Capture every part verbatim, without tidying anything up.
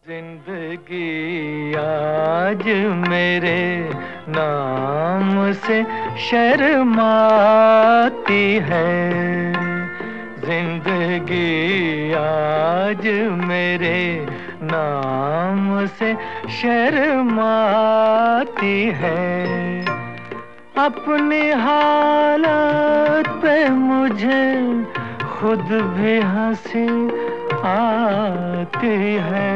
जिंदगी आज मेरे नाम से शर्माती है। जिंदगी आज मेरे नाम से शर्माती है। अपनी हालत पे मुझे खुद भी हंसी आती है।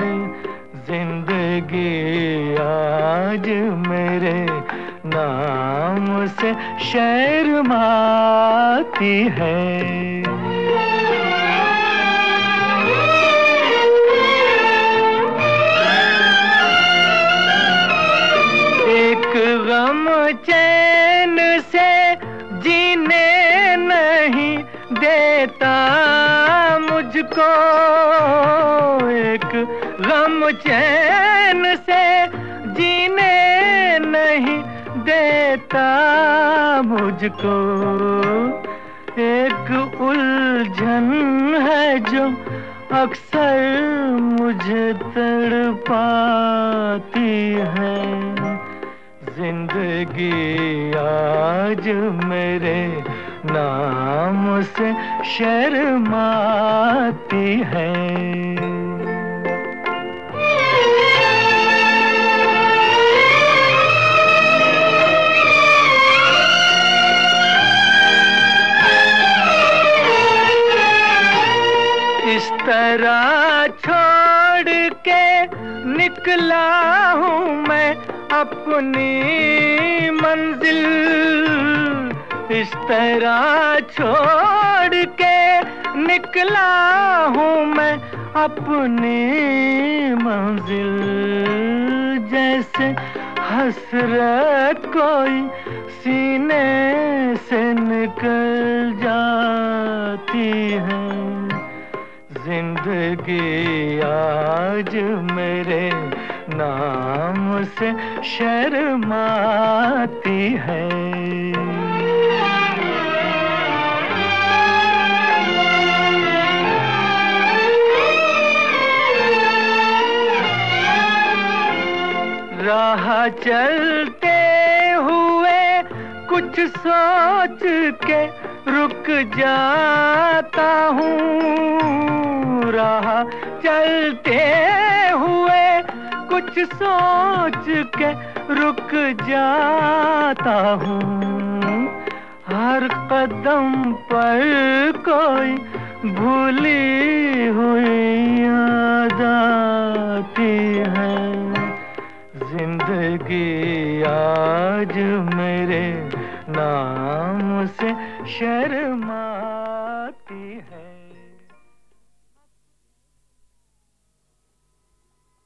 जिंदगी आज मेरे नाम से शर्माती है। एक गम चैन से जीने नहीं देता मुझको। एक गम चैन से जीने नहीं देता मुझको। एक उलझन है जो अक्सर मुझे तड़पाती है। जिंदगी आज मेरे नाम से शर्माती है। इस तरह छोड़ के निकला हूँ मैं अपनी मंजिल। इस तरह छोड़ के निकला हूँ मैं अपनी मंजिल। जैसे हसरत कोई सीने से निकल जाती है। जिंदगी आज मेरे नाम से शर्माती है। राह चलते हुए कुछ सोच के रुक जाता हूँ। राह चलते हुए कुछ सोच के रुक जाता हूँ। हर कदम पर कोई भूली हुई याद आती है। जिंदगी आज मेरे नाम से शर्माती है।